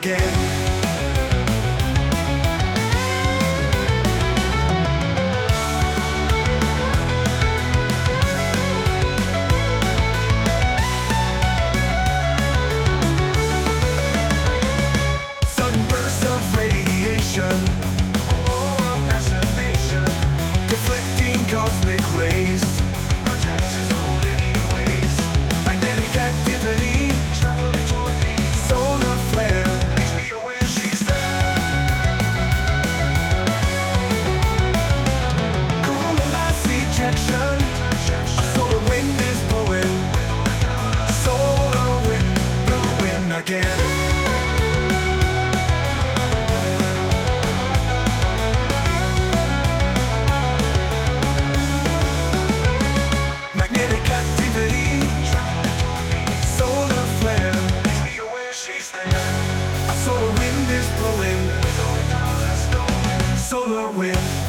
again. Sunbursts of radiation, fascination, deflecting cosmic rays, magnetic activity, solar flare, coronal mass ejection, a solar wind is blowing, solar wind blowing again. Magnetic activity, solar flare, a solar wind is blowing, solar wind.